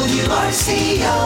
WRCO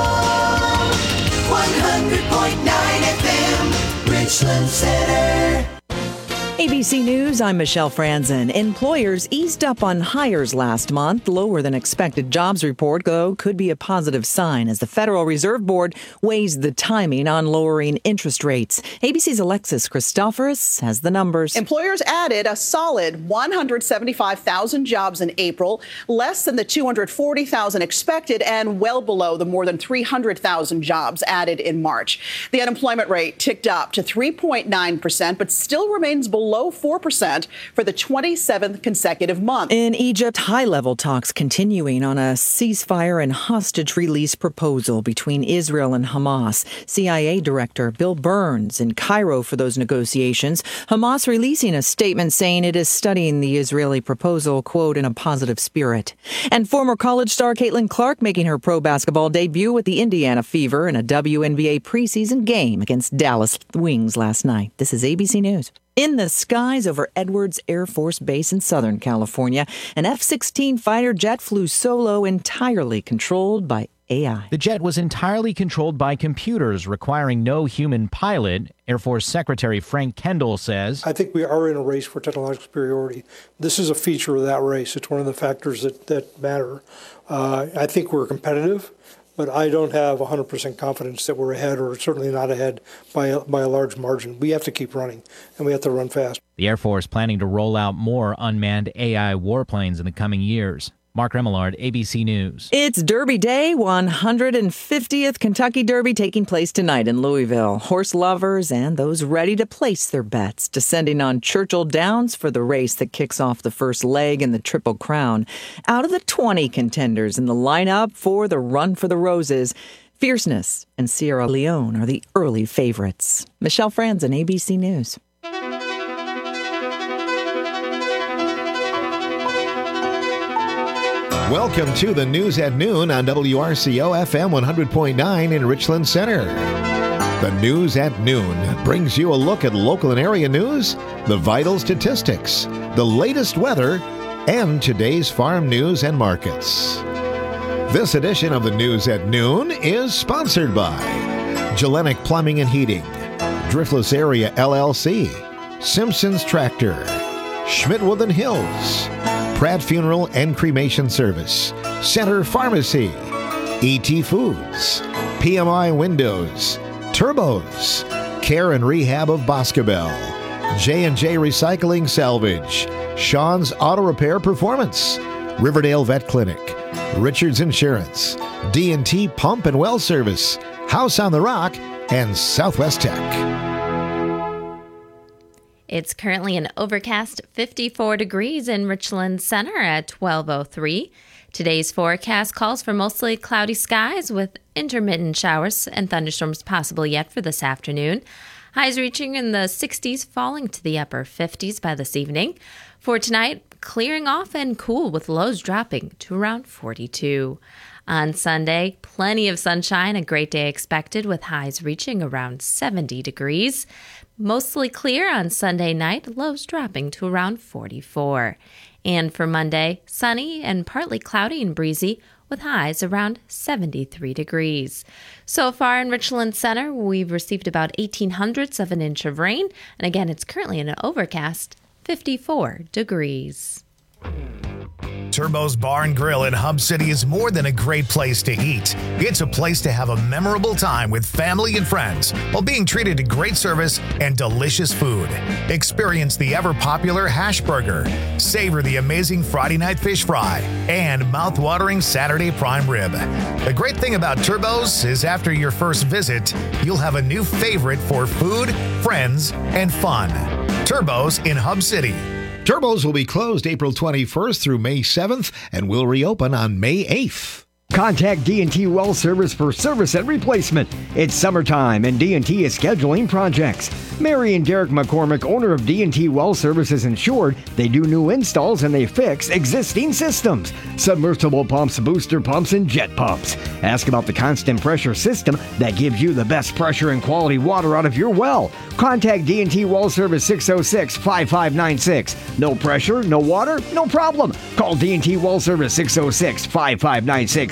100.9 FM, Richland Center. ABC News, I'm Michelle Franzen. Employers eased up on hires last month. Lower than expected jobs report, though, could be a positive sign as the Federal Reserve Board weighs the timing on lowering interest rates. ABC's Alexis Christoforous has the numbers. Employers added a solid 175,000 jobs in April, less than the 240,000 expected and well below the more than 300,000 jobs added in March. The unemployment rate ticked up to 3.9%, but still remains below 4% for the 27th consecutive month. In Egypt, high-level talks continuing on a ceasefire and hostage release proposal between Israel and Hamas. CIA Director Bill Burns in Cairo for those negotiations. Hamas releasing a statement saying it is studying the Israeli proposal, quote, in a positive spirit. And former college star Caitlin Clark making her pro basketball debut with the Indiana Fever in a WNBA preseason game against Dallas Wings last night. This is ABC News. In the skies over Edwards Air Force Base in Southern California, an F-16 fighter jet flew solo, entirely controlled by AI. The jet was entirely controlled by computers, requiring no human pilot. Air Force Secretary Frank Kendall says, I think we are in a race for technological superiority. This is a feature of that race. It's one of the factors that matter. I think we're competitive, but I don't have 100% confidence that we're ahead, or certainly not ahead by a large margin. We have to keep running, and we have to run fast. The Air Force planning to roll out more unmanned AI warplanes in the coming years. Mark Remillard, ABC News. It's Derby Day, 150th Kentucky Derby taking place tonight in Louisville. Horse lovers and those ready to place their bets descending on Churchill Downs for the race that kicks off the first leg in the Triple Crown. Out of the 20 contenders in the lineup for the Run for the Roses, Fierceness and Sierra Leone are the early favorites. Michelle Franzen, ABC News. Welcome to the News at Noon on WRCO FM 100.9 in Richland Center. The News at Noon brings you a look at local and area news, the vital statistics, the latest weather, and today's farm news and markets. This edition of the News at Noon is sponsored by Gellenic Plumbing and Heating, Driftless Area LLC, Simpson's Tractor, Schmidt-Woodland Hills, Pratt Funeral and Cremation Service, Center Pharmacy, E.T. Foods, PMI Windows, Turbos, Care and Rehab of Boscobel, J&J Recycling Salvage, Sean's Auto Repair Performance, Riverdale Vet Clinic, Richards Insurance, D&T Pump and Well Service, House on the Rock, and Southwest Tech. It's currently an overcast 54 degrees in Richland Center at 12:03. Today's forecast calls for mostly cloudy skies with intermittent showers and thunderstorms possible yet for this afternoon. Highs reaching in the 60s, falling to the upper 50s by this evening. For tonight, clearing off and cool with lows dropping to around 42. On Sunday, plenty of sunshine, a great day expected with highs reaching around 70 degrees. Mostly clear on Sunday night, lows dropping to around 44. And for Monday, sunny and partly cloudy and breezy with highs around 73 degrees. So far in Richland Center, we've received about 1/1800ths of an inch of rain. And again, it's currently an overcast 54 degrees. Turbo's Bar and Grill in Hub City is more than a great place to eat. It's a place to have a memorable time with family and friends while being treated to great service and delicious food. Experience the ever-popular hash burger, savor the amazing Friday night fish fry, and mouth-watering Saturday prime rib. The great thing about Turbo's is after your first visit, you'll have a new favorite for food, friends, and fun. Turbo's in Hub City. Turbos will be closed April 21st through May 7th and will reopen on May 8th. Contact D&T Well Service for service and replacement. It's summertime and D&T is scheduling projects. Mary and Derek McCormick, owner of D&T Well Service, is insured. They do new installs and they fix existing systems. Submersible pumps, booster pumps, and jet pumps. Ask about the constant pressure system that gives you the best pressure and quality water out of your well. Contact D&T Well Service 606-5596. No pressure, no water, no problem. Call D&T Well Service 606-5596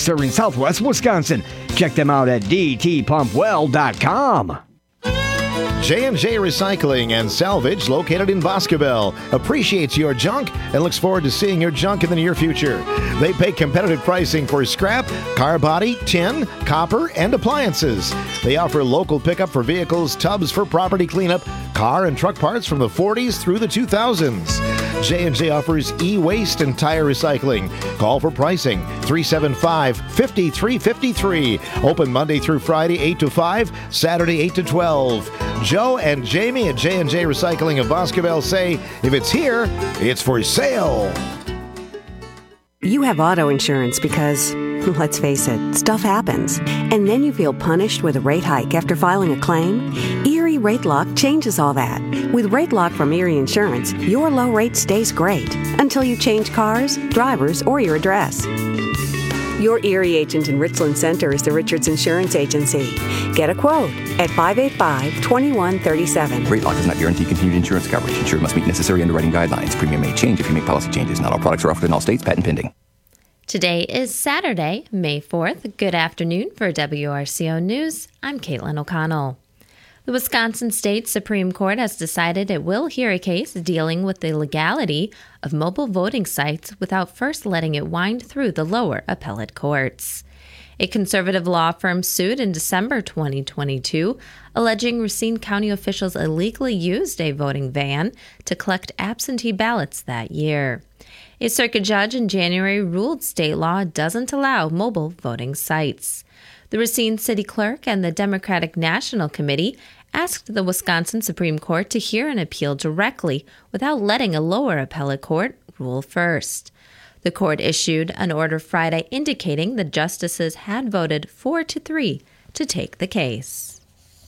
serving Southwest Wisconsin. Check them out at dtpumpwell.com. J&J Recycling and Salvage, located in Boscobel, appreciates your junk and looks forward to seeing your junk in the near future. They pay competitive pricing for scrap, car body, tin, copper, and appliances. They offer local pickup for vehicles, tubs for property cleanup, car and truck parts from the 40s through the 2000s. J&J offers e-waste and tire recycling. Call for pricing, 375-5353. Open Monday through Friday, 8 to 5, Saturday, 8 to 12. Joe and Jamie at J&J Recycling of Boscobel say, if it's here, it's for sale. You have auto insurance because, let's face it, stuff happens. And then you feel punished with a rate hike after filing a claim? Erie Rate Lock changes all that. With Rate Lock from Erie Insurance, your low rate stays great until you change cars, drivers, or your address. Your Erie agent in Richland Center is the Richards Insurance Agency. Get a quote at 585-2137. Rate Lock does not guarantee continued insurance coverage. Insured must meet necessary underwriting guidelines. Premium may change if you make policy changes. Not all products are offered in all states. Patent pending. Today is Saturday, May 4th. Good afternoon for WRCO News. I'm Caitlin O'Connell. The Wisconsin State Supreme Court has decided it will hear a case dealing with the legality of mobile voting sites without first letting it wind through the lower appellate courts. A conservative law firm sued in December 2022, alleging Racine County officials illegally used a voting van to collect absentee ballots that year. A circuit judge in January ruled state law doesn't allow mobile voting sites. The Racine City Clerk and the Democratic National Committee asked the Wisconsin Supreme Court to hear an appeal directly without letting a lower appellate court rule first. The court issued an order Friday indicating the justices had voted 4-3 to take the case.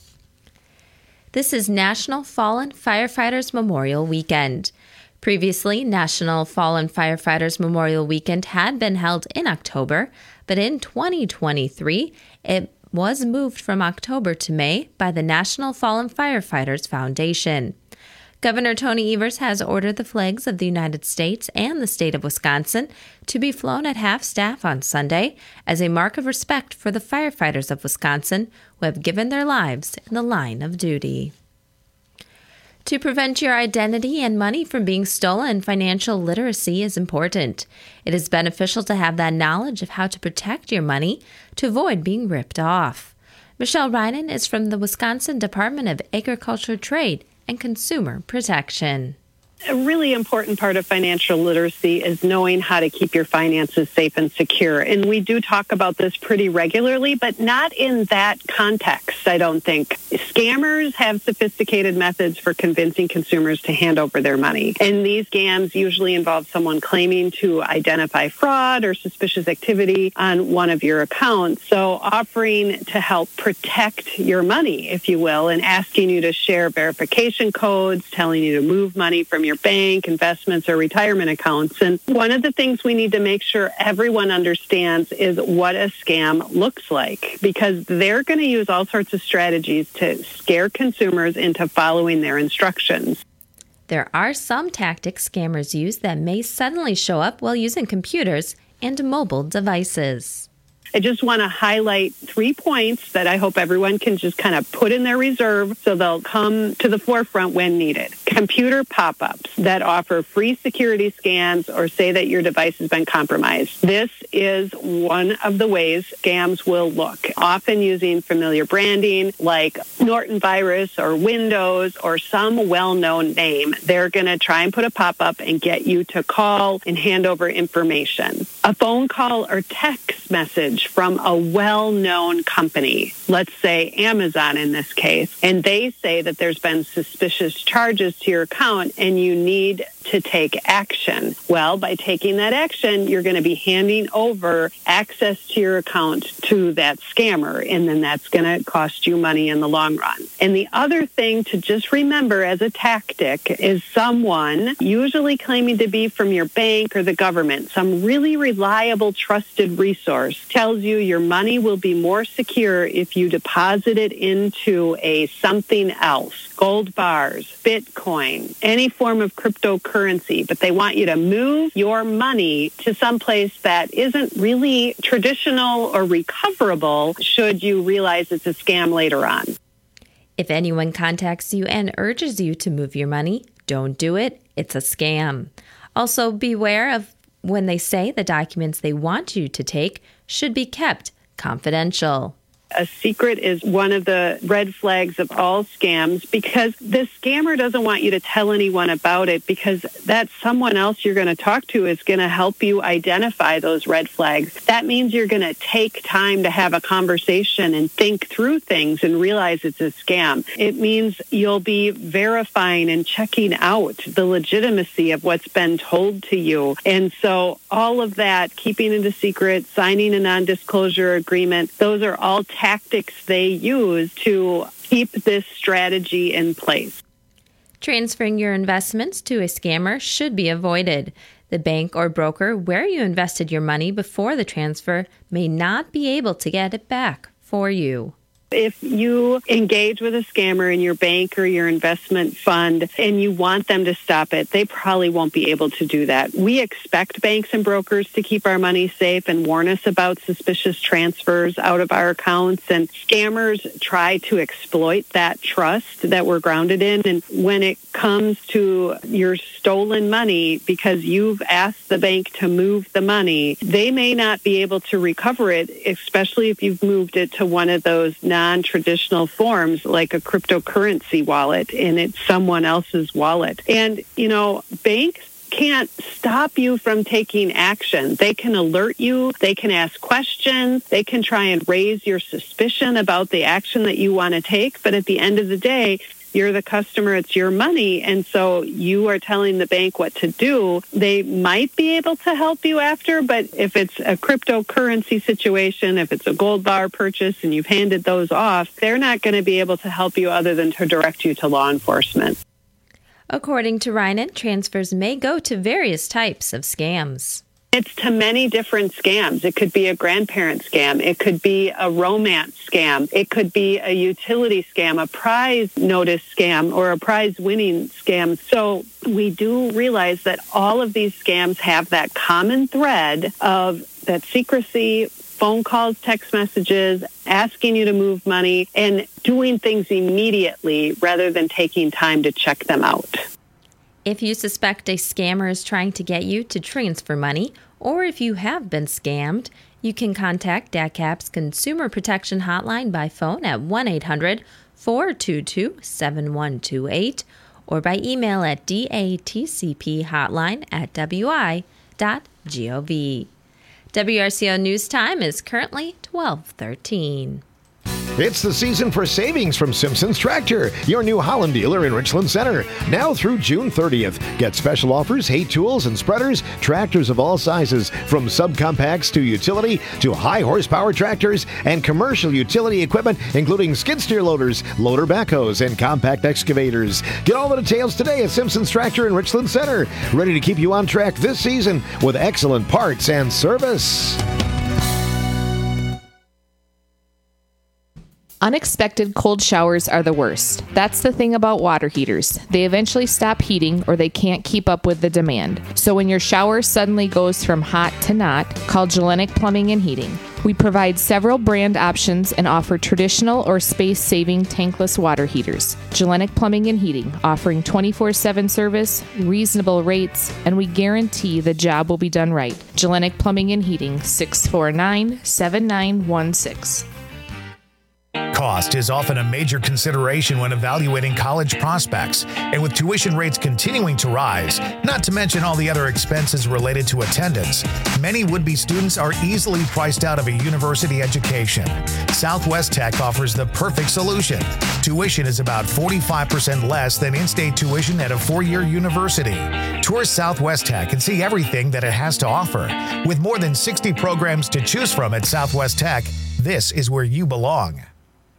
This is National Fallen Firefighters Memorial Weekend. Previously, National Fallen Firefighters Memorial Weekend had been held in October, but in 2023, it was moved from October to May by the National Fallen Firefighters Foundation. Governor Tony Evers has ordered the flags of the United States and the state of Wisconsin to be flown at half-staff on Sunday as a mark of respect for the firefighters of Wisconsin who have given their lives in the line of duty. To prevent your identity and money from being stolen, financial literacy is important. It is beneficial to have that knowledge of how to protect your money to avoid being ripped off. Michelle Reinen is from the Wisconsin Department of Agriculture, Trade, and Consumer Protection. A really important part of financial literacy is knowing how to keep your finances safe and secure. And we do talk about this pretty regularly, but not in that context, I don't think. Scammers have sophisticated methods for convincing consumers to hand over their money. And these scams usually involve someone claiming to identify fraud or suspicious activity on one of your accounts. So offering to help protect your money, if you will, and asking you to share verification codes, telling you to move money from your bank, investments, or retirement accounts. And one of the things we need to make sure everyone understands is what a scam looks like, because they're going to use all sorts of strategies to scare consumers into following their instructions. There are some tactics scammers use that may suddenly show up while using computers and mobile devices. I just want to highlight 3 points that I hope everyone can just kind of put in their reserve so they'll come to the forefront when needed. Computer pop-ups that offer free security scans or say that your device has been compromised. This is one of the ways scams will look, often using familiar branding like Norton Virus or Windows or some well-known name. They're going to try and put a pop-up and get you to call and hand over information. A phone call or text message from a well-known company, let's say Amazon in this case, and they say that there's been suspicious charges to your account and you need to take action. Well, by taking that action, you're going to be handing over access to your account to that scammer, and then that's going to cost you money in the long run. And the other thing to just remember as a tactic is someone, usually claiming to be from your bank or the government, some really reliable, trusted resource tells you your money will be more secure if you deposit it into a something else. Gold bars, Bitcoin, any form of cryptocurrency, but they want you to move your money to someplace that isn't really traditional or recoverable should you realize it's a scam later on. If anyone contacts you and urges you to move your money, don't do it. It's a scam. Also, beware of when they say the documents they want you to take should be kept confidential. A secret is one of the red flags of all scams because the scammer doesn't want you to tell anyone about it because that someone else you're going to talk to is going to help you identify those red flags. That means you're going to take time to have a conversation and think through things and realize it's a scam. It means you'll be verifying and checking out the legitimacy of what's been told to you. And so all of that, keeping it a secret, signing a non-disclosure agreement, those are all tactics they use to keep this strategy in place. Transferring your investments to a scammer should be avoided. The bank or broker where you invested your money before the transfer may not be able to get it back for you. If you engage with a scammer in your bank or your investment fund and you want them to stop it, they probably won't be able to do that. We expect banks and brokers to keep our money safe and warn us about suspicious transfers out of our accounts. And scammers try to exploit that trust that we're grounded in. And when it comes to your stolen money because you've asked the bank to move the money, they may not be able to recover it, especially if you've moved it to one of those non-traditional forms like a cryptocurrency wallet and it's someone else's wallet. And, banks can't stop you from taking action. They can alert you. They can ask questions. They can try and raise your suspicion about the action that you want to take. But at the end of the day, you're the customer, it's your money, and so you are telling the bank what to do. They might be able to help you after, but if it's a cryptocurrency situation, if it's a gold bar purchase and you've handed those off, they're not going to be able to help you other than to direct you to law enforcement. According to Reinen, transfers may go to various types of scams. It's to many different scams. It could be a grandparent scam. It could be a romance scam. It could be a utility scam, a prize notice scam, or a prize winning scam. So we do realize that all of these scams have that common thread of that secrecy, phone calls, text messages, asking you to move money, and doing things immediately rather than taking time to check them out. If you suspect a scammer is trying to get you to transfer money, or if you have been scammed, you can contact DACAP's Consumer Protection Hotline by phone at 1-800-422-7128 or by email at datcphotline@wi.gov. WRCO News Time is currently 12:13. It's the season for savings from Simpson's Tractor, your New Holland dealer in Richland Center. Now through June 30th. Get special offers, hay tools and spreaders, tractors of all sizes, from subcompacts to utility to high horsepower tractors and commercial utility equipment, including skid steer loaders, loader backhoes, and compact excavators. Get all the details today at Simpson's Tractor in Richland Center. Ready to keep you on track this season with excellent parts and service. Unexpected cold showers are the worst. That's the thing about water heaters. They eventually stop heating or they can't keep up with the demand. So when your shower suddenly goes from hot to not, call Gellenic Plumbing and Heating. We provide several brand options and offer traditional or space-saving tankless water heaters. Gellenic Plumbing and Heating, offering 24/7 service, reasonable rates, and we guarantee the job will be done right. Gellenic Plumbing and Heating, 649-7916. Cost is often a major consideration when evaluating college prospects, and with tuition rates continuing to rise, not to mention all the other expenses related to attendance, many would-be students are easily priced out of a university education. Southwest Tech offers the perfect solution. Tuition is about 45% less than in-state tuition at a four-year university. Tour Southwest Tech and see everything that it has to offer. With more than 60 programs to choose from at Southwest Tech, this is where you belong.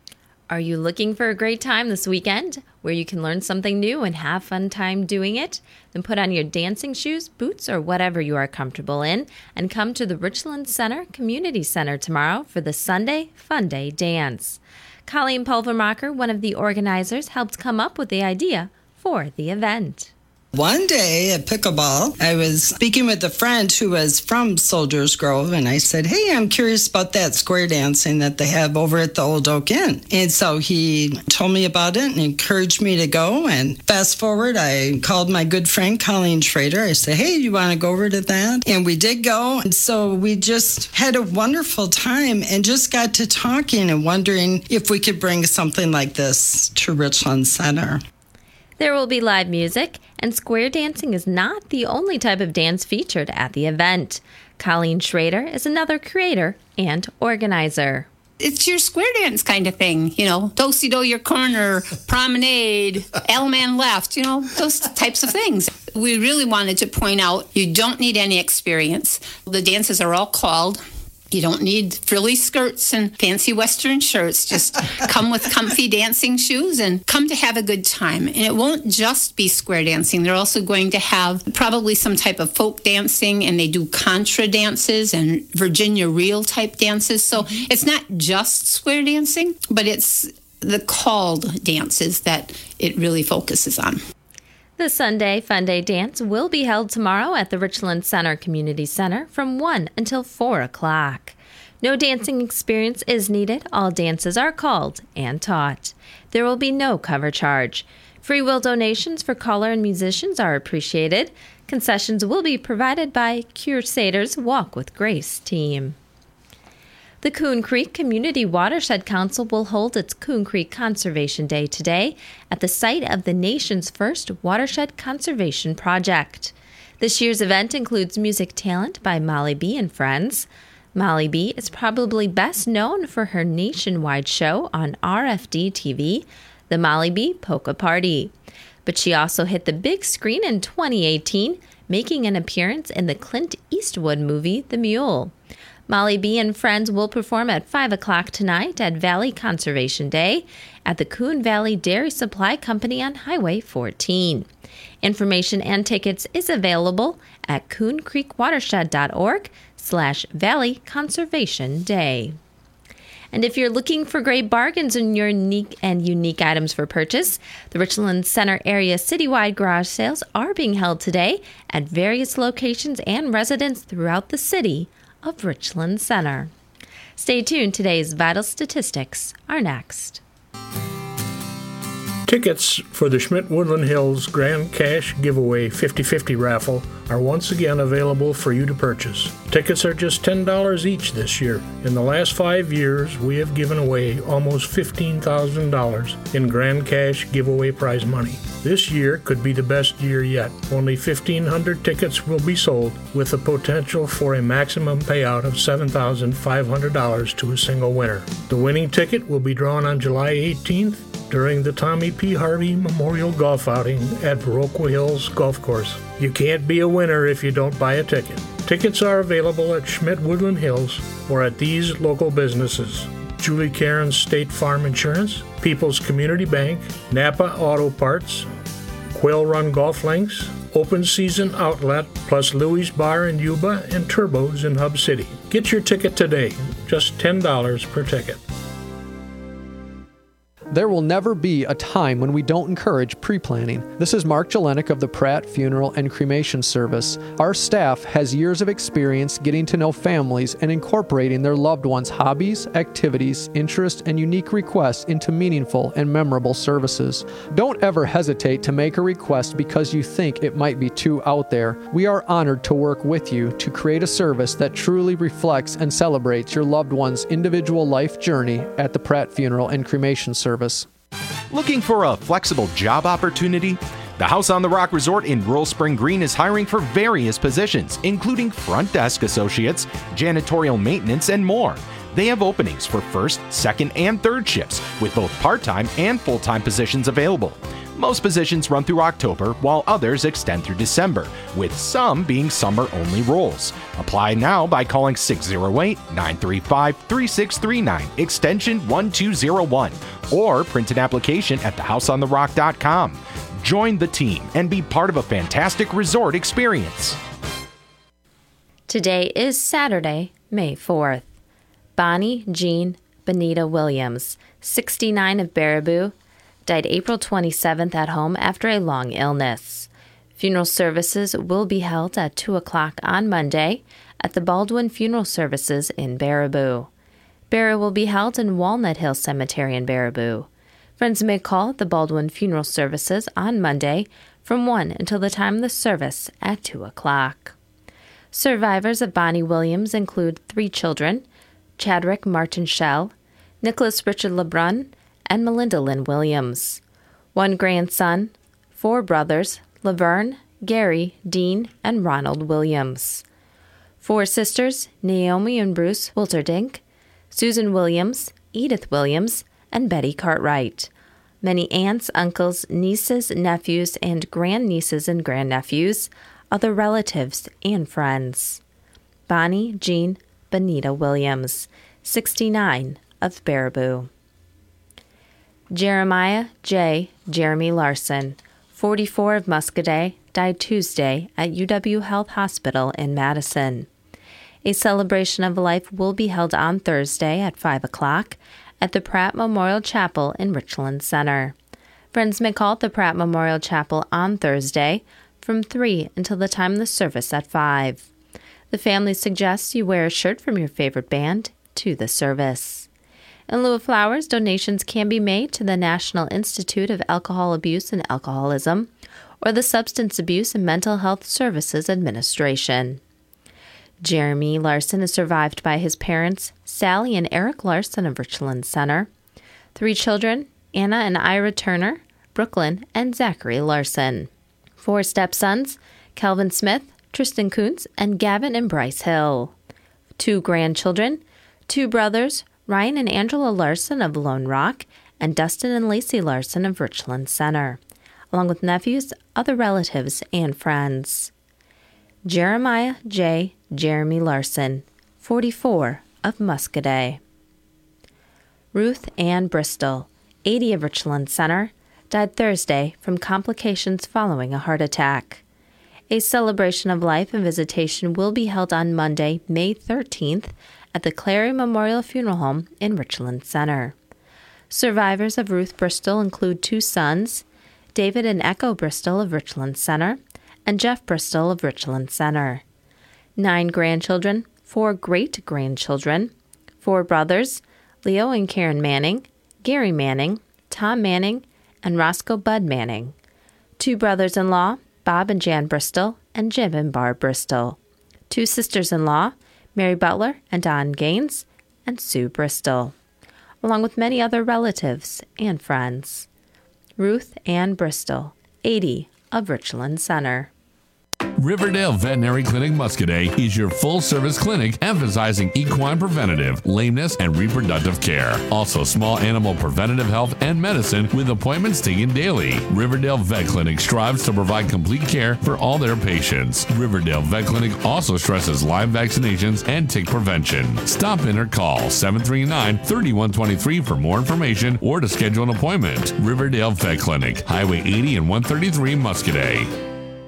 Are you looking for a great time this weekend where you can learn something new and have fun time doing it? Then put on your dancing shoes, boots, or whatever you are comfortable in and come to the Richland Center Community Center tomorrow for the Sunday Fun Day Dance. Colleen Pulvermacher, one of the organizers, helped come up with the idea for the event. One day at pickleball, I was speaking with a friend who was from Soldiers Grove, and I said, hey, I'm curious about that square dancing that they have over at the Old Oak Inn. And so he told me about it and encouraged me to go. And fast forward, I called my good friend, Colleen Schrader. I said, hey, you want to go over to that? And we did go. And so we just had a wonderful time and just got to talking and wondering if we could bring something like this to Richland Center. There will be live music, and square dancing is not the only type of dance featured at the event. Colleen Schrader is another creator and organizer. It's your square dance kind of thing, you know, do-si-do your corner, promenade, L-man left, you know, those types of things. We really wanted to point out you don't need any experience. The dances are all called. You don't need frilly skirts and fancy Western shirts. Just come with comfy dancing shoes and come to have a good time. And it won't just be square dancing. They're also going to have probably some type of folk dancing, and they do contra dances and Virginia reel type dances. So it's not just square dancing, but it's the called dances that it really focuses on. The Sunday Fun Day Dance will be held tomorrow at the Richland Center Community Center from 1 until 4 o'clock. No dancing experience is needed. All dances are called and taught. There will be no cover charge. Free will donations for caller and musicians are appreciated. Concessions will be provided by Crusaders Walk with Grace team. The Coon Creek Community Watershed Council will hold its Coon Creek Conservation Day today at the site of the nation's first watershed conservation project. This year's event includes music talent by Molly B and Friends. Molly B is probably best known for her nationwide show on RFD TV, The Molly B Polka Party. But she also hit the big screen in 2018, making an appearance in the Clint Eastwood movie, The Mule. Molly B and Friends will perform at 5 o'clock tonight at Valley Conservation Day at the Coon Valley Dairy Supply Company on Highway 14. Information and tickets is available at cooncreekwatershed.org/Valley Conservation Day. And if you're looking for great bargains and unique items for purchase, the Richland Center area citywide garage sales are being held today at various locations and residents throughout the city of Richland Center. Stay tuned. Today's vital statistics are next. Tickets for the Schmidt Woodland Hills Grand Cash Giveaway 50/50 raffle are once again available for you to purchase. Tickets are just $10 each this year. In the last 5 years, we have given away almost $15,000 in Grand Cash Giveaway prize money. This year could be the best year yet. Only 1,500 tickets will be sold, with the potential for a maximum payout of $7,500 to a single winner. The winning ticket will be drawn on July 18th during the Tommy P. Harvey Memorial Golf Outing at Viroqua Hills Golf Course. You can't be a winner if you don't buy a ticket. Tickets are available at Schmidt Woodland Hills or at these local businesses: Julie Cairns State Farm Insurance, People's Community Bank, Napa Auto Parts, Quail Run Golf Links, Open Season Outlet, plus Louis Bar in Yuba and Turbos in Hub City. Get your ticket today, just $10 per ticket. There will never be a time when we don't encourage pre-planning. This is Mark Jelenik of the Pratt Funeral and Cremation Service. Our staff has years of experience getting to know families and incorporating their loved ones' hobbies, activities, interests, and unique requests into meaningful and memorable services. Don't ever hesitate to make a request because you think it might be too out there. We are honored to work with you to create a service that truly reflects and celebrates your loved one's individual life journey at the Pratt Funeral and Cremation Service. Looking for a flexible job opportunity? The House on the Rock Resort in Rural Spring Green is hiring for various positions, including front desk associates, janitorial maintenance, and more. They have openings for first, second, and third shifts, with both part-time and full-time positions available. Most positions run through October, while others extend through December, with some being summer-only roles. Apply now by calling 608-935-3639, extension 1201, or print an application at thehouseontherock.com. Join the team and be part of a fantastic resort experience. Today is Saturday, May 4th. Bonnie Jean Benita Williams, 69 of Baraboo, died April 27th at home after a long illness. Funeral services will be held at 2 o'clock on Monday at the Baldwin Funeral Services in Baraboo. Burial will be held in Walnut Hill Cemetery in Baraboo. Friends may call the Baldwin Funeral Services on Monday from 1 until the time of the service at 2 o'clock. Survivors of Bonnie Williams include 3 children, Chadwick Martin Schell, Nicholas Richard LeBrun, and Melinda Lynn Williams. 1 grandson, 4 brothers, Laverne, Gary, Dean, and Ronald Williams. 4 sisters, Naomi and Bruce Wilterdink, Susan Williams, Edith Williams, and Betty Cartwright. Many aunts, uncles, nieces, nephews, and grandnieces and grandnephews, other relatives, and friends. Bonnie Jean Benita Williams, 69 of Baraboo. Jeremiah J. Jeremy Larson, 44 of Muscoda, died Tuesday at UW Health Hospital in Madison. A celebration of life will be held on Thursday at 5 o'clock at the Pratt Memorial Chapel in Richland Center. Friends may call at the Pratt Memorial Chapel on Thursday from 3 until the time of the service at 5. The family suggests you wear a shirt from your favorite band to the service. In lieu of flowers, donations can be made to the National Institute of Alcohol Abuse and Alcoholism or the Substance Abuse and Mental Health Services Administration. Jeremy Larson is survived by his parents, Sally and Eric Larson of Richland Center, 3 children, Anna and Ira Turner, Brooklyn, and Zachary Larson, 4 stepsons, Calvin Smith, Tristan Kuntz, and Gavin and Bryce Hill, 2 grandchildren, 2 brothers, Ryan and Angela Larson of Lone Rock, and Dustin and Lacey Larson of Richland Center, along with nephews, other relatives, and friends. Jeremiah J. Jeremy Larson, 44 of Muscoda. Ruth Ann Bristol, 80 of Richland Center, died Thursday from complications following a heart attack. A celebration of life and visitation will be held on Monday, May 13th, at the Clary Memorial Funeral Home in Richland Center. Survivors of Ruth Bristol include 2 sons, David and Echo Bristol of Richland Center, and Jeff Bristol of Richland Center. 9 grandchildren, 4 great-grandchildren, 4 brothers, Leo and Karen Manning, Gary Manning, Tom Manning, and Roscoe Bud Manning. 2 brothers-in-law, Bob and Jan Bristol, and Jim and Barb Bristol. 2 sisters-in-law, Mary Butler and Don Gaines, and Sue Bristol, along with many other relatives and friends. Ruth Ann Bristol, 80 of Richland Center. Riverdale Veterinary Clinic Muscoda is your full-service clinic emphasizing equine preventative, lameness, and reproductive care. Also, small animal preventative health and medicine with appointments taken daily. Riverdale Vet Clinic strives to provide complete care for all their patients. Riverdale Vet Clinic also stresses live vaccinations and tick prevention. Stop in or call 739-3123 for more information or to schedule an appointment. Riverdale Vet Clinic, Highway 80 and 133 Muscoda.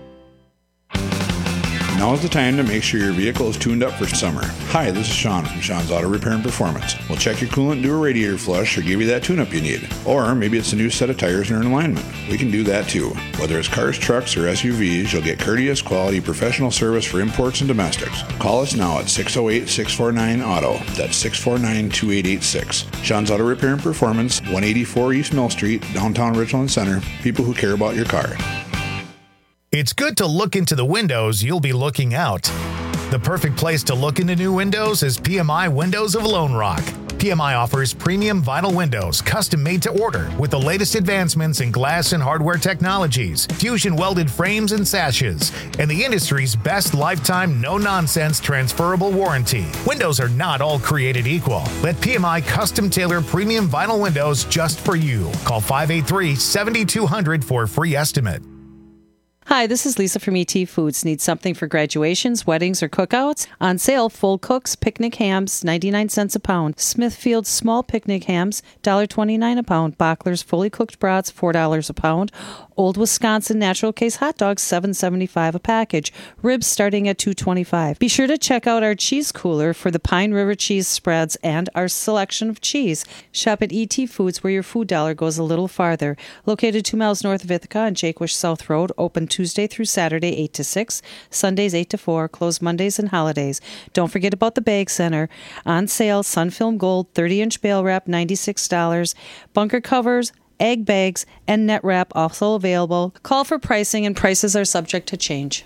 Now is the time to make sure your vehicle is tuned up for summer. Hi, this is Sean from Sean's Auto Repair and Performance. We'll check your coolant, do a radiator flush, or give you that tune-up you need. Or maybe it's a new set of tires and are in alignment. We can do that too. Whether it's cars, trucks, or SUVs, you'll get courteous, quality, professional service for imports and domestics. Call us now at 608-649-AUTO. That's 649-2886. Sean's Auto Repair and Performance, 184 East Mill Street, downtown Richland Center. People who care about your car. It's good to look into the windows you'll be looking out. The perfect place to look into new windows is PMI Windows of Lone Rock. PMI offers premium vinyl windows, custom made to order, with the latest advancements in glass and hardware technologies, fusion welded frames and sashes, and the industry's best lifetime no-nonsense transferable warranty. Windows are not all created equal. Let PMI custom tailor premium vinyl windows just for you. Call 583-7200 for a free estimate. Hi, this is Lisa from ET Foods. Need something for graduations, weddings, or cookouts? On sale, Full Cooks Picnic Hams, 99 cents a pound. Smithfield's Small Picnic Hams, $1.29 a pound. Bachler's Fully Cooked Brats, $4 a pound. Old Wisconsin Natural Case Hot Dogs, $7.75 a package. Ribs starting at $2.25. Be sure to check out our cheese cooler for the Pine River cheese spreads and our selection of cheese. Shop at ET Foods, where your food dollar goes a little farther. Located 2 miles north of Ithaca on Jakewish South Road. Open Tuesday through Saturday, 8 to 6. Sundays, 8 to 4. Closed Mondays and holidays. Don't forget about the Bag Center. On sale, Sunfilm Gold, 30-inch bale wrap, $96. Bunker covers, egg bags, and net wrap also available. Call for pricing, and prices are subject to change.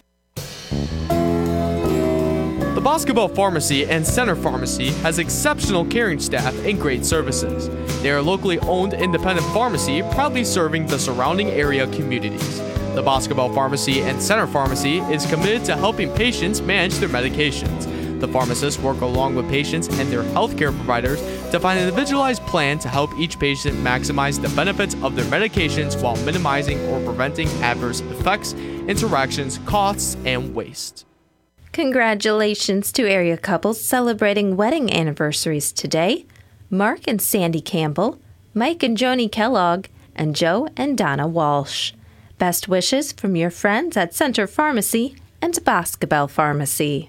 The Boscobel Pharmacy and Center Pharmacy has exceptional caring staff and great services. They are a locally owned independent pharmacy proudly serving the surrounding area communities. The Boscobel Pharmacy and Center Pharmacy is committed to helping patients manage their medications. The pharmacists work along with patients and their healthcare providers to find an individualized plan to help each patient maximize the benefits of their medications while minimizing or preventing adverse effects, interactions, costs, and waste. Congratulations to area couples celebrating wedding anniversaries today. Mark and Sandy Campbell, Mike and Joni Kellogg, and Joe and Donna Walsh. Best wishes from your friends at Center Pharmacy and Boscobel Pharmacy.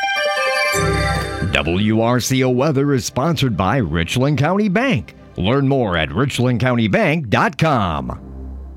WRCO Weather is sponsored by Richland County Bank. Learn more at richlandcountybank.com.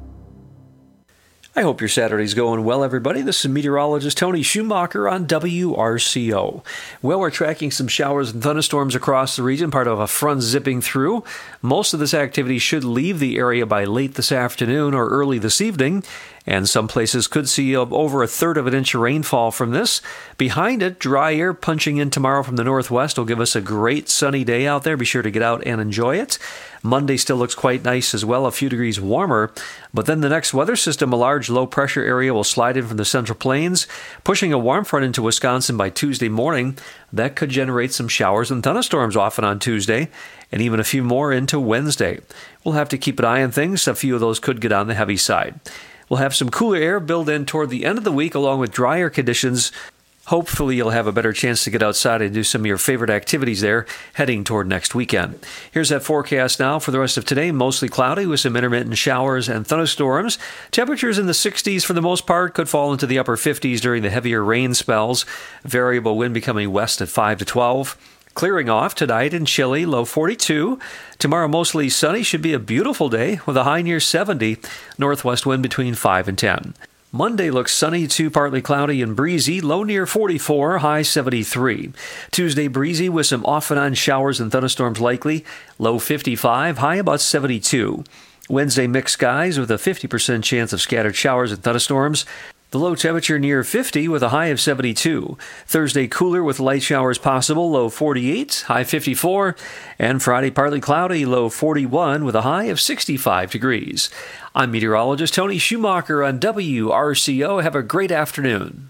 I hope your Saturday's going well, everybody. This is meteorologist Tony Schumacher on WRCO. Well, we're tracking some showers and thunderstorms across the region, part of a front zipping through. Most of this activity should leave the area by late this afternoon or early this evening, and some places could see over a third of an inch of rainfall from this. Behind it, dry air punching in tomorrow from the northwest will give us a great sunny day out there. Be sure to get out and enjoy it. Monday still looks quite nice as well, a few degrees warmer. But then the next weather system, a large low-pressure area, will slide in from the Central Plains, pushing a warm front into Wisconsin by Tuesday morning. That could generate some showers and thunderstorms often on Tuesday, and even a few more into Wednesday. We'll have to keep an eye on things. A few of those could get on the heavy side. We'll have some cooler air build in toward the end of the week, along with drier conditions. Hopefully you'll have a better chance to get outside and do some of your favorite activities there heading toward next weekend. Here's that forecast now for the rest of today. Mostly cloudy with some intermittent showers and thunderstorms. Temperatures in the 60s for the most part, could fall into the upper 50s during the heavier rain spells. Variable wind becoming west at 5 to 12. Clearing off tonight and chilly, low 42. Tomorrow mostly sunny, should be a beautiful day with a high near 70. Northwest wind between 5 and 10. Monday looks sunny to partly cloudy and breezy, low near 44, high 73. Tuesday breezy with some off and on showers and thunderstorms likely, low 55, high about 72. Wednesday mixed skies with a 50% chance of scattered showers and thunderstorms. The low temperature near 50 with a high of 72. Thursday cooler with light showers possible, low 48, high 54. And Friday partly cloudy, low 41 with a high of 65 degrees. I'm meteorologist Tony Schumacher on WRCO. Have a great afternoon.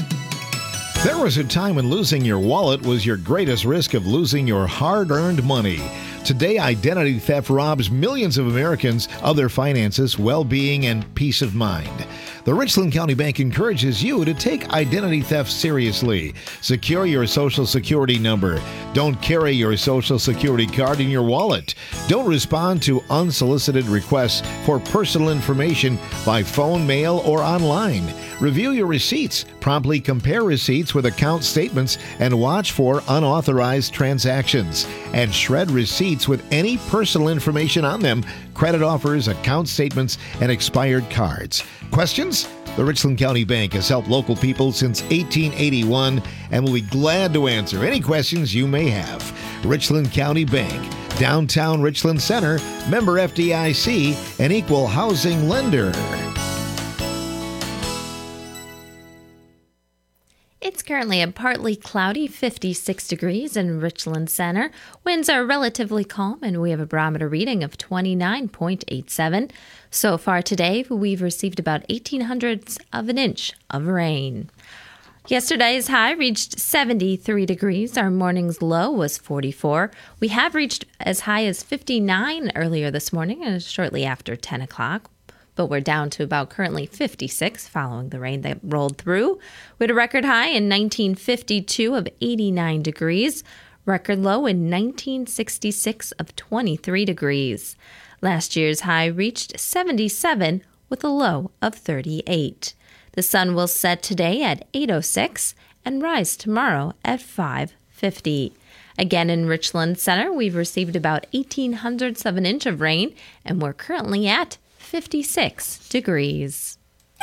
There was a time when losing your wallet was your greatest risk of losing your hard-earned money. Today, identity theft robs millions of Americans of their finances, well-being, and peace of mind. The Richland County Bank encourages you to take identity theft seriously. Secure your Social Security number. Don't carry your Social Security card in your wallet. Don't respond to unsolicited requests for personal information by phone, mail, or online. Review your receipts. Promptly compare receipts with account statements and watch for unauthorized transactions. And shred receipts with any personal information on them, credit offers, account statements, and expired cards. Questions? The Richland County Bank has helped local people since 1881 and will be glad to answer any questions you may have. Richland County Bank, downtown Richland Center, member FDIC, and equal housing lender. It's currently a partly cloudy 56 degrees in Richland Center. Winds are relatively calm, and we have a barometer reading of 29.87. So far today, we've received about 0.18 of an inch of rain. Yesterday's high reached 73 degrees. Our morning's low was 44. We have reached as high as 59 earlier this morning and shortly after 10 o'clock. But we're down to about currently 56 following the rain that rolled through. We had a record high in 1952 of 89 degrees, record low in 1966 of 23 degrees. Last year's high reached 77 with a low of 38. The sun will set today at 8:06 and rise tomorrow at 5:50. Again, in Richland Center, we've received about 0.18 of an inch of rain, and we're currently at 56 degrees.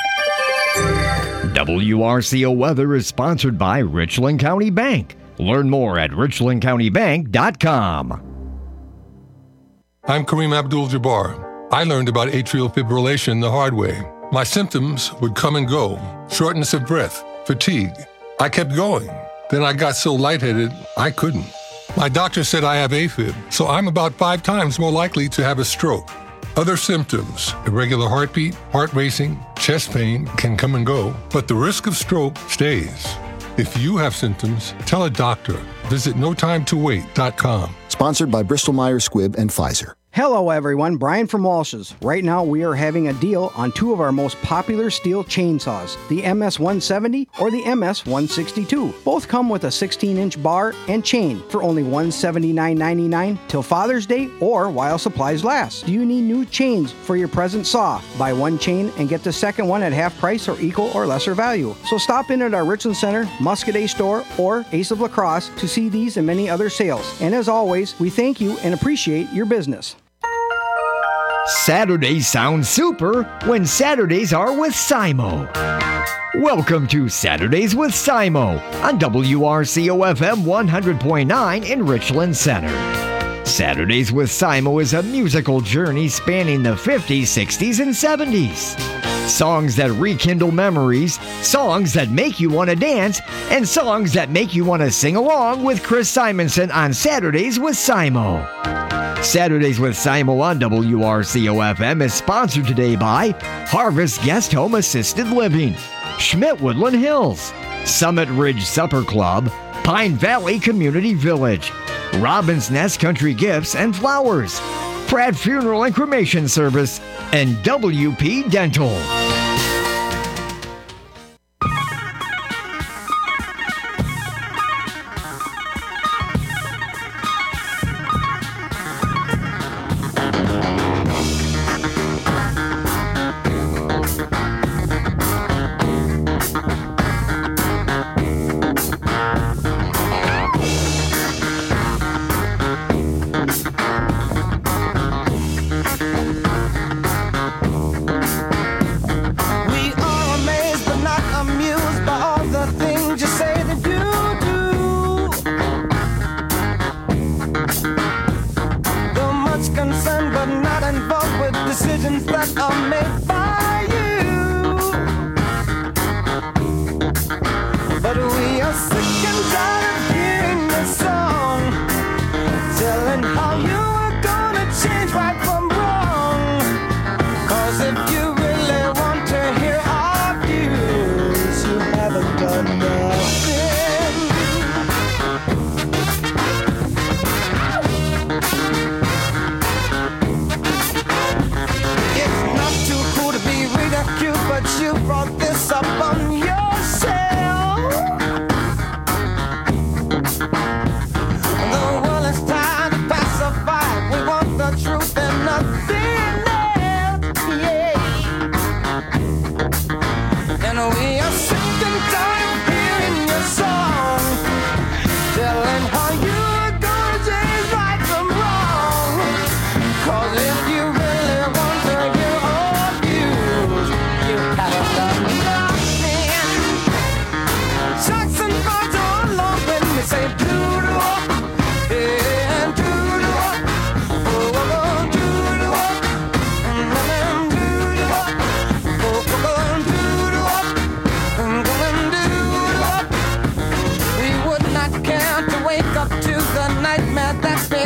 WRCO Weather is sponsored by Richland County Bank. Learn more at richlandcountybank.com. I'm Kareem Abdul-Jabbar. I learned about atrial fibrillation the hard way. My symptoms would come and go. Shortness of breath, fatigue. I kept going. Then I got so lightheaded, I couldn't. My doctor said I have AFib, so I'm about 5 times more likely to have a stroke. Other symptoms, irregular heartbeat, heart racing, chest pain can come and go, but the risk of stroke stays. If you have symptoms, tell a doctor. Visit notimetowait.com. Sponsored by Bristol-Myers Squibb and Pfizer. Hello everyone, Brian from Walsh's. Right now we are having a deal on 2 of our most popular steel chainsaws, the MS-170 or the MS-162. Both come with a 16-inch bar and chain for only $179.99 till Father's Day or while supplies last. Do you need new chains for your present saw? Buy one chain and get the second one at half price or equal or lesser value. So stop in at our Richland Center, Muscadet store, or Ace of La Crosse to see these and many other sales. And as always, we thank you and appreciate your business. Saturdays sound super when Saturdays are with Simo. Welcome to Saturdays with Simo on WRCO FM 100.9 in Richland Center. Saturdays with Simo is a musical journey spanning the 50s, 60s, and 70s. Songs that rekindle memories, songs that make you want to dance, and songs that make you want to sing along with Chris Simonson on Saturdays with Simo. Saturdays with Simo on WRCO FM is sponsored today by Harvest Guest Home Assisted Living, Schmidt Woodland Hills, Summit Ridge Supper Club, Pine Valley Community Village, Robin's Nest Country Gifts and Flowers, Pratt Funeral and Cremation Service, and WP Dental.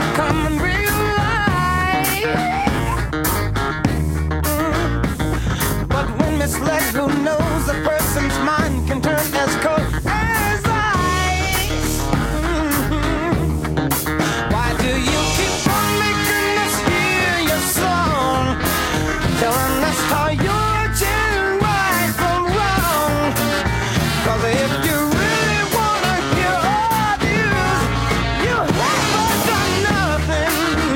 becoming real life. But when misled, who knows a person's mind can turn as cold as ice. Why do you keep on making us hear your song, telling us how you're doing right from wrong? 'Cause if you really wanna hear our views, you haven't done nothing.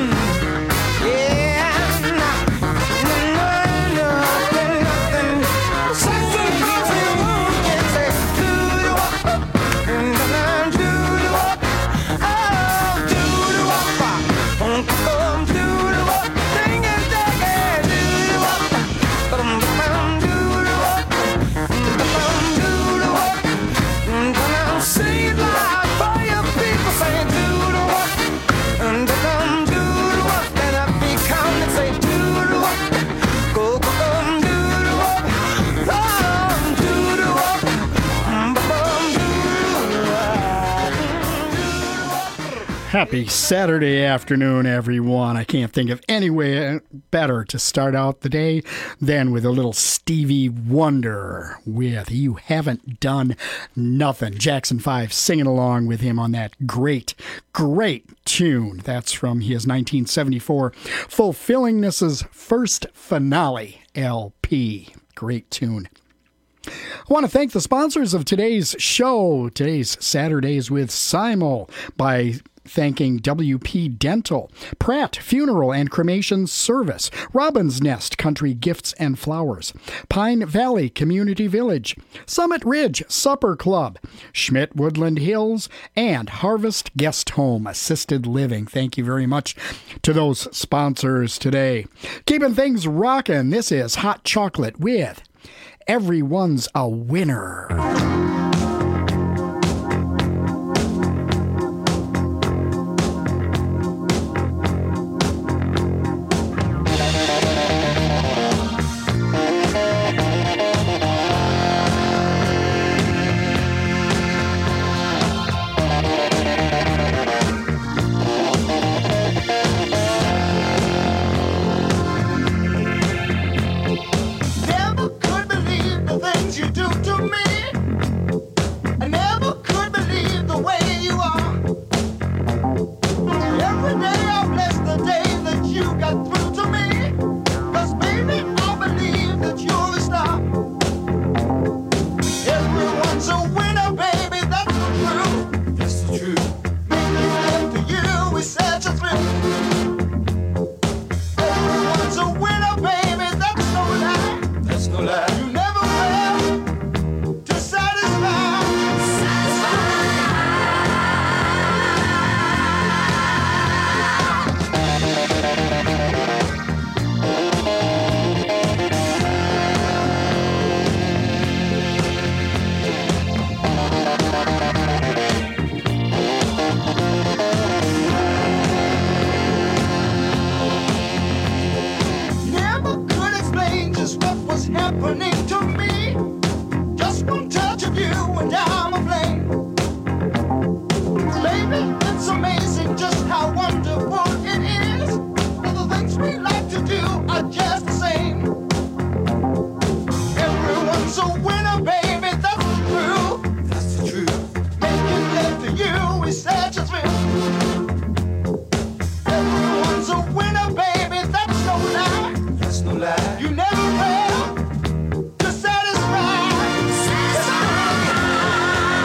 Yeah, nothing. Something comes and won't get say do the wop, do the wop, oh do the wop, do the wop, ding and dang it, do the wop, do the wop, do the wop. Say it loud for your people, say do the wop, do the wop. Then I be counting, say do the wop, go do the wop, do the wop, Happy Saturday afternoon, everyone. I can't think of any way better to start out the day than with a little Stevie Wonder with You Haven't Done Nothing. Jackson 5 singing along with him on that great tune. That's from his 1974 Fulfillingness's First Finale LP. Great tune. I want to thank the sponsors of today's show, today's Saturdays with Simul, by thanking WP Dental, Pratt Funeral and Cremation Service, Robin's Nest Country Gifts and Flowers, Pine Valley Community Village, Summit Ridge Supper Club, Schmidt Woodland Hills, and Harvest Guest Home Assisted Living. Thank you very much to those sponsors today. Keeping things rocking, this is Hot Chocolate with Everyone's a Winner. Never could believe the things you do to me. I never could believe the way you are. Every day I bless the day that you got through to me. 'Cause baby, I believe that you're a star. Everyone's a winner, baby, that's the truth. That's the truth. Making love to you is such a thrill. Everyone's a winner, baby, that's no lie. That's no lie. You never fail to satisfy. Never could explain just what was happening to me. Just one touch of you and I'm aflame. Baby, it's amazing just how wonderful it is. All the things we like to do are just the same. Everyone's a winner, baby, that's the truth. That's the truth. Making love to you is such a thrill. Everyone's a winner, baby, that's no lie. That's no lie. You never fail to satisfy.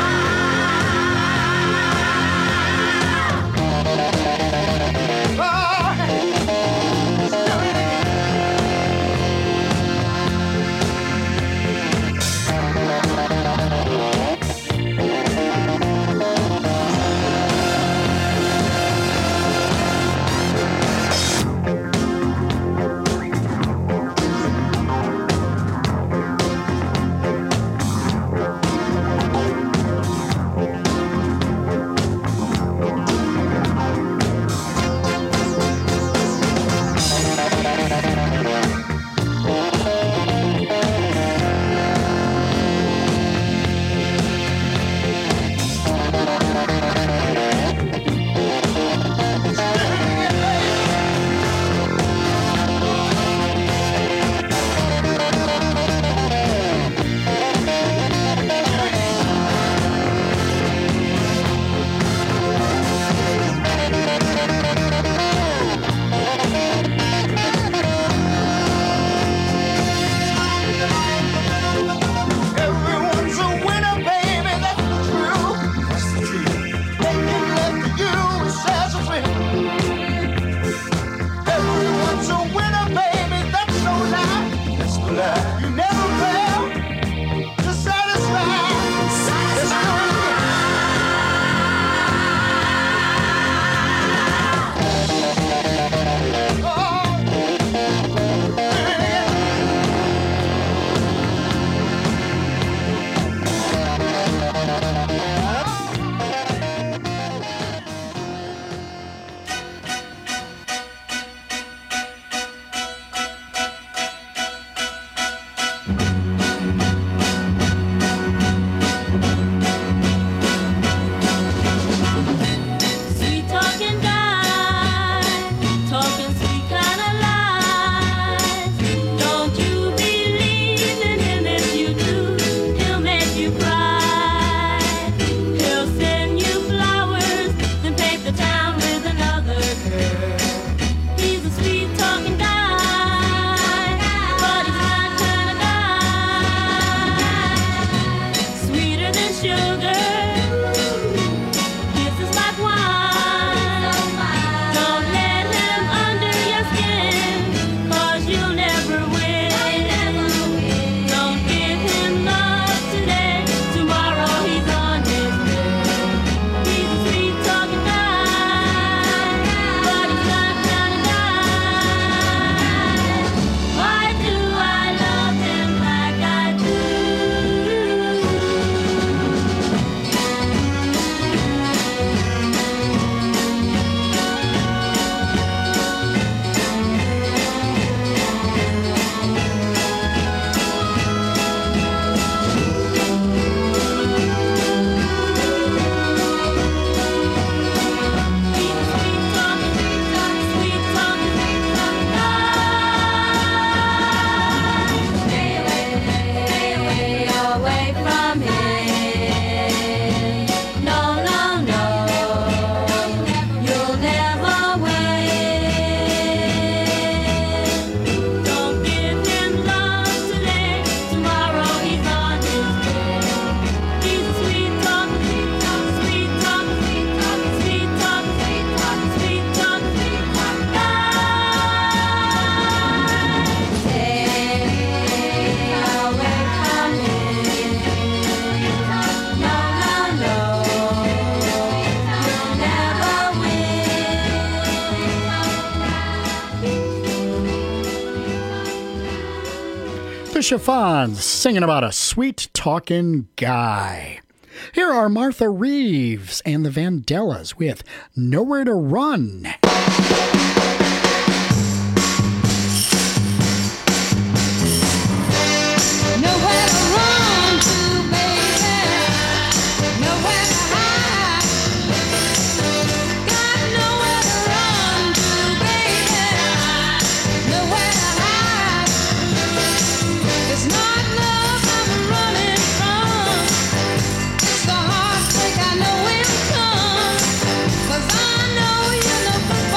Chiffons singing about a sweet-talking guy. Here are Martha Reeves and the Vandellas with Nowhere to Run. I know you know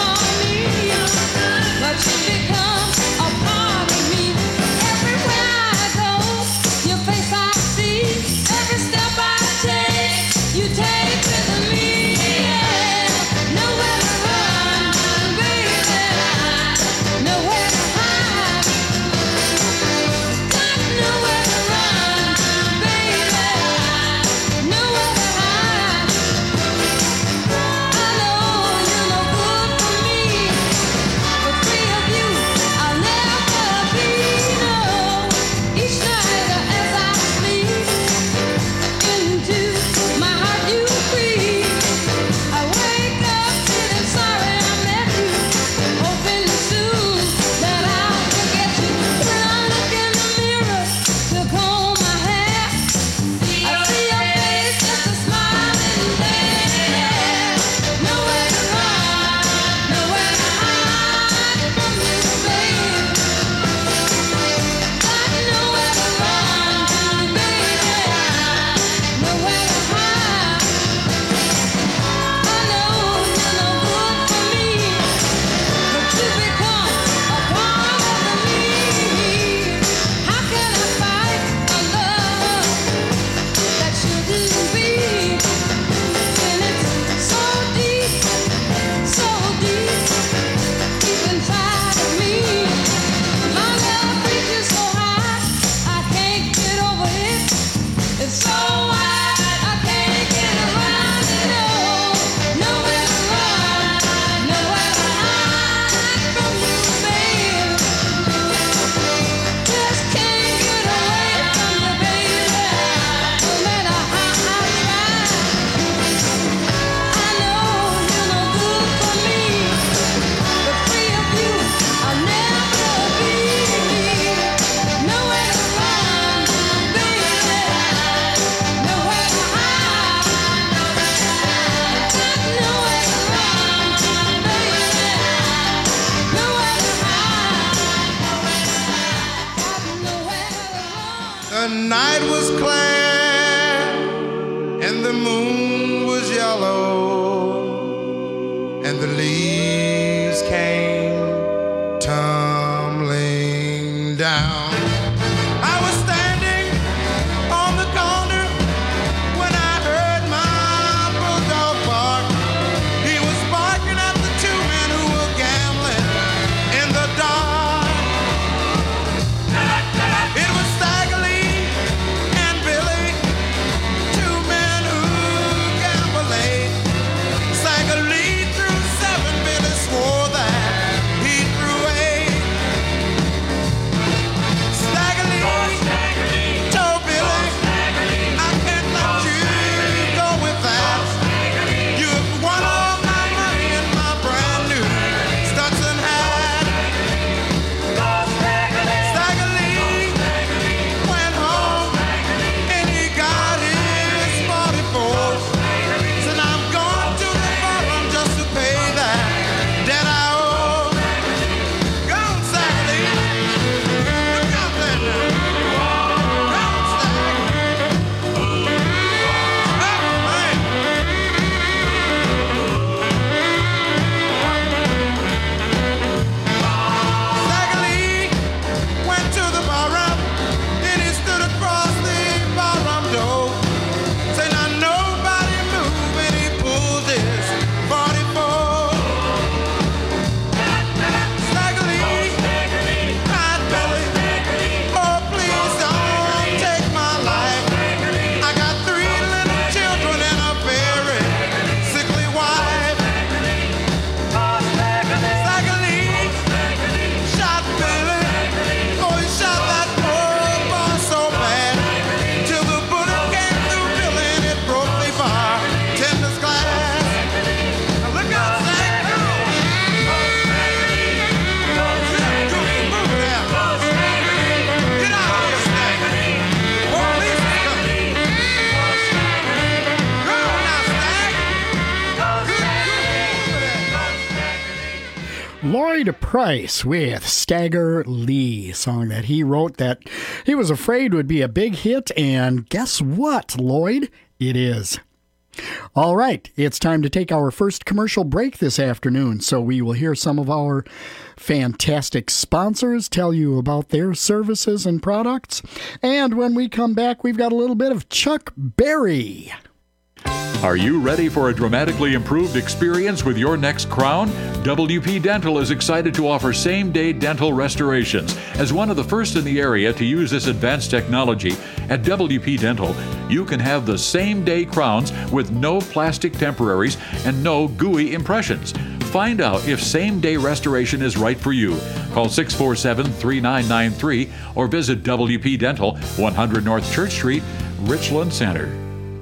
Lloyd Price with Stagger Lee, song that he wrote that he was afraid would be a big hit, and guess what, Lloyd? It is. All right, it's time to take our first commercial break this afternoon, so we will hear some of our fantastic sponsors tell you about their services and products. And when we come back, we've got a little bit of Chuck Berry. Are you ready for a dramatically improved experience with your next crown? WP Dental is excited to offer same-day dental restorations. As one of the first in the area to use this advanced technology, at WP Dental, you can have the same-day crowns with no plastic temporaries and no gooey impressions. Find out if same-day restoration is right for you. Call 647-3993 or visit WP Dental, 100 North Church Street, Richland Center.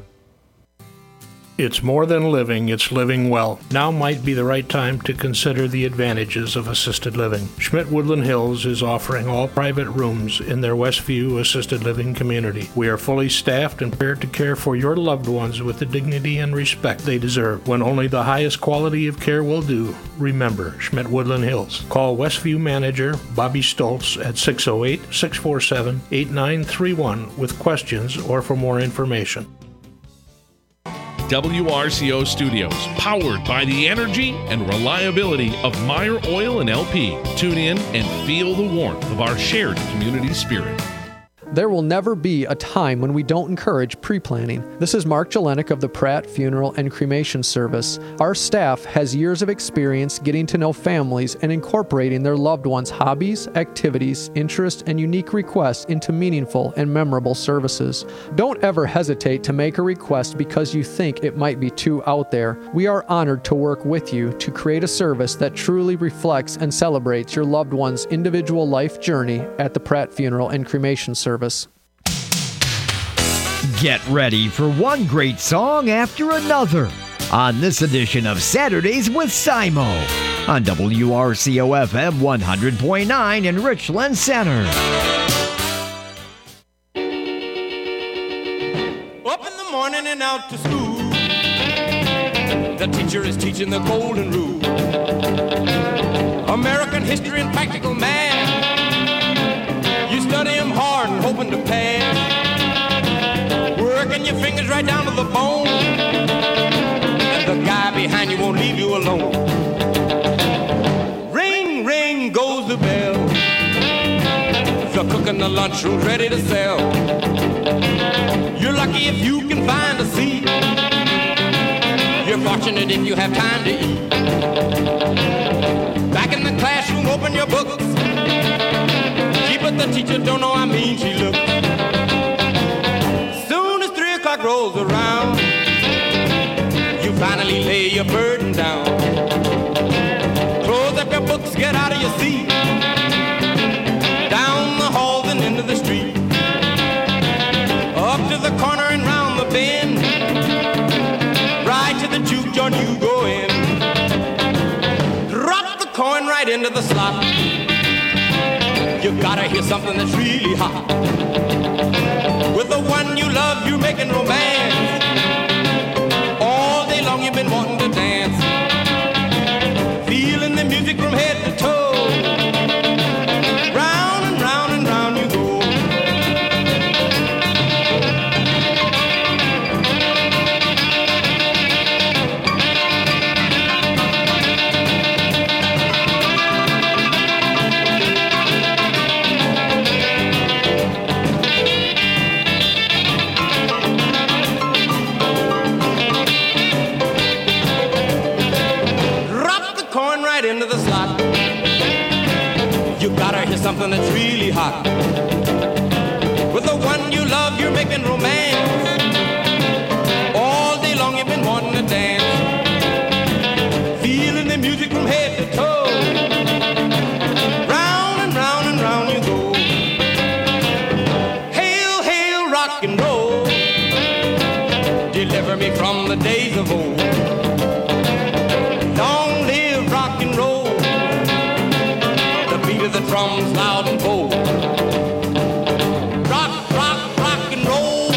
It's more than living, it's living well. Now might be the right time to consider the advantages of assisted living. Schmidt Woodland Hills is offering all private rooms in their Westview assisted living community. We are fully staffed and prepared to care for your loved ones with the dignity and respect they deserve. When only the highest quality of care will do, remember Schmidt Woodland Hills. Call Westview manager Bobby Stoltz at 608-647-8931 with questions or for more information. WRCO Studios, powered by the energy and reliability of Meyer Oil and LP. Tune in and feel the warmth of our shared community spirit. There will never be a time when we don't encourage pre-planning. This is Mark Jelenic of the Pratt Funeral and Cremation Service. Our staff has years of experience getting to know families and incorporating their loved ones' hobbies, activities, interests, and unique requests into meaningful and memorable services. Don't ever hesitate to make a request because you think it might be too out there. We are honored to work with you to create a service that truly reflects and celebrates your loved one's individual life journey at the Pratt Funeral and Cremation Service. Get ready for one great song after another on this edition of Saturdays with Simo on WRCO FM 100.9 in Richland Center. Up in the morning and out to school. The teacher is teaching the golden rule. American history and practical math. You study them hard and hoping to pass. Working your fingers right down to the bone. And the guy behind you won't leave you alone. Ring, ring goes the bell. The cook in the lunchroom's ready to sell. You're lucky if you can find a seat. You're fortunate if you have time to eat. Back in the classroom, open your books. But the teacher don't know how mean she looks. Soon as 3 o'clock rolls around, you finally lay your burden down. Close up your books, get out of your seat. Down the halls and into the street. Up to the corner and round the bend. Right to the juke joint you go in. Drop the coin right into the slot. You gotta hear something that's really hot. With the one you love, you're making romance. All day long you've been wanting to dance. Feeling the music from head to toe. Round and round and round you go. Into the slot. You gotta hear something that's really hot. With the one you love, you're making romance. All day long you've been wanting to dance. Feeling the music from head to toe. Round and round and round you go. Hail, hail, rock and roll. Deliver me from the days of old. The drums loud and bold. Rock, rock, rock and roll.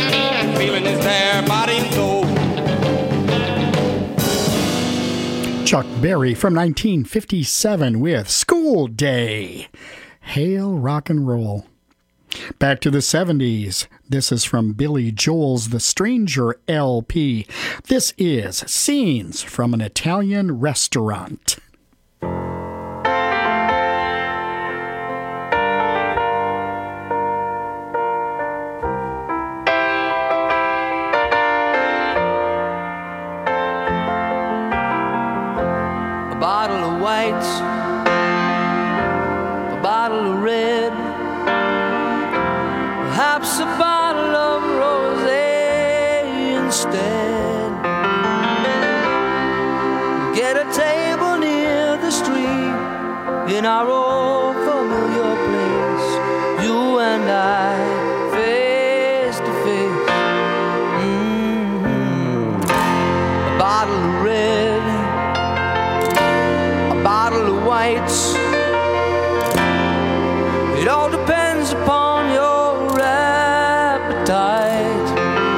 Feeling is there, body and soul. Chuck Berry from 1957 with School Day. Hail rock and roll. Back to the 70s. This is from Billy Joel's The Stranger LP. This is Scenes from an Italian Restaurant. A bottle of white, a bottle of red, perhaps a bottle of rosé instead. Get a table near the stream in our old familiar place, you and I, face to face. A bottle of red, bottle of whites. It all depends upon your appetite.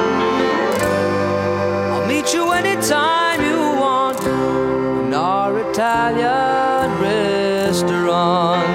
I'll meet you anytime you want in our Italian restaurant.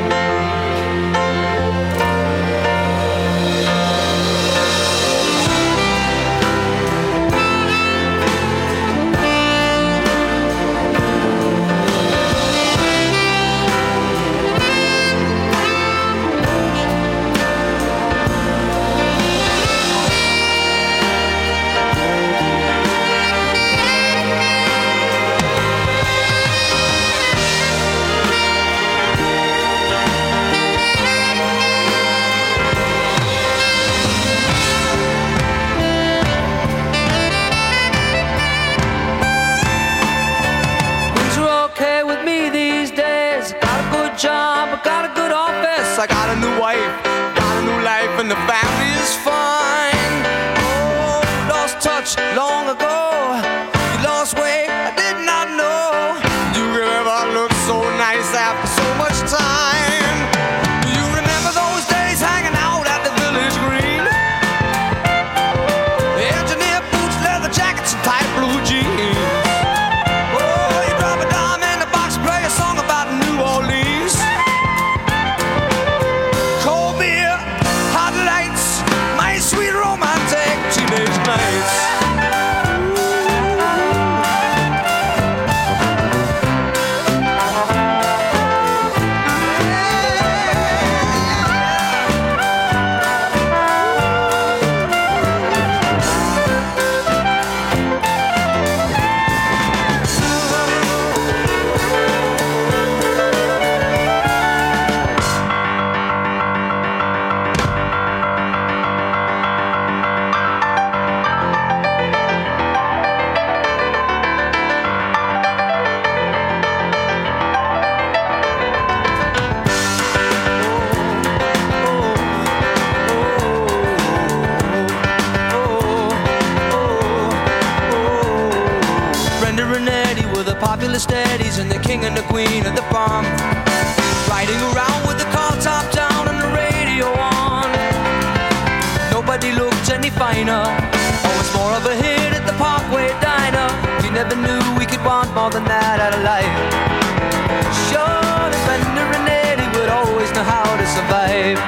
I got a new wife, got a new life, and the family is fine. Oh, lost touch long ago. You lost weight, I did not know. You could ever look so nice after so much time. You remember those days hanging out at the Village Green? Engineer boots, leather jackets, and tight blue jeans. Oh, you drop a dime in the box, play a song about New Orleans. Sweet romantic teenage nights. Popular steadies and the king and the queen of the palm, riding around with the car top down and the radio on. Nobody looked any finer. Always more of a hit at the Parkway Diner. We never knew we could want more than that out of life. Sure, the Bender and Eddie would always know how to survive.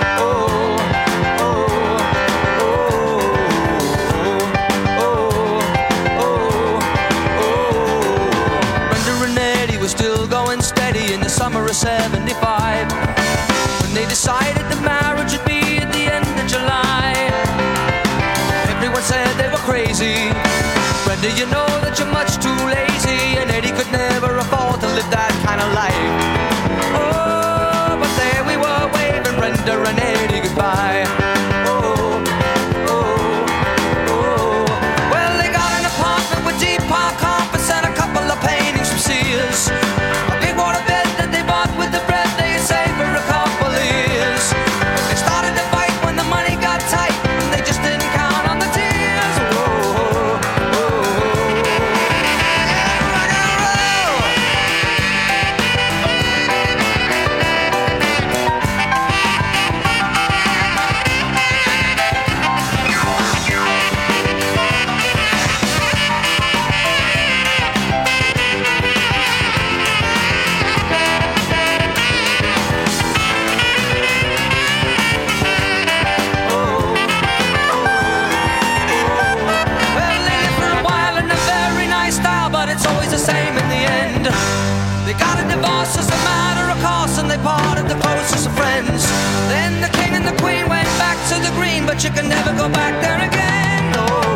Summer of '75, when they decided the marriage would be at the end of July. Everyone said they were crazy. Brenda, you know that you're much too lazy, and Eddie could never afford to live that kind of life. Oh, but there we were waving Brenda and Eddie goodbye. Well, they got an apartment with deep park carpets and a couple of paintings from Sears. A big water bed with the bread they saved for a couple of years. They started to fight when the money got tight, and they just didn't count on the tears. Whoa, rock and roll. closest of friends. Then the king and the queen went back to the green, but you can never go back there again.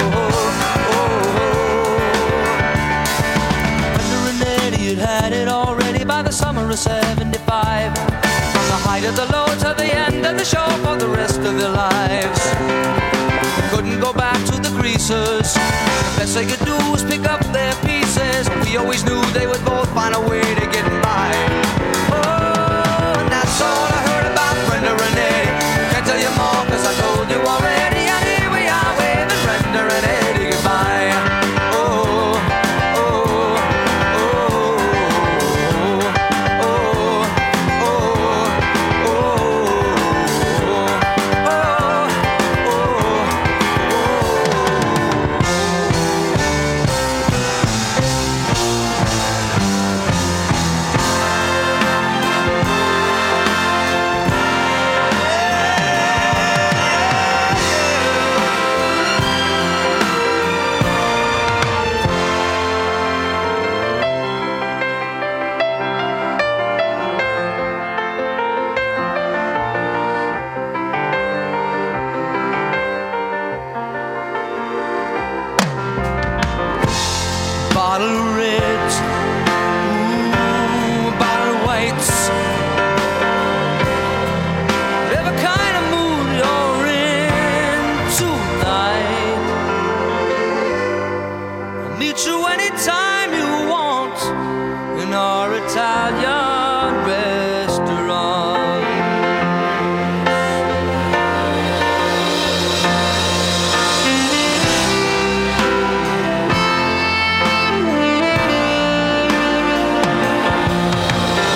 Brenda and Eddie had it already by the summer of 75. From the height of the low to the end of the show for the rest of their lives. Couldn't go back to the greasers. The best they could do was pick up their pieces. We always knew they would both find a way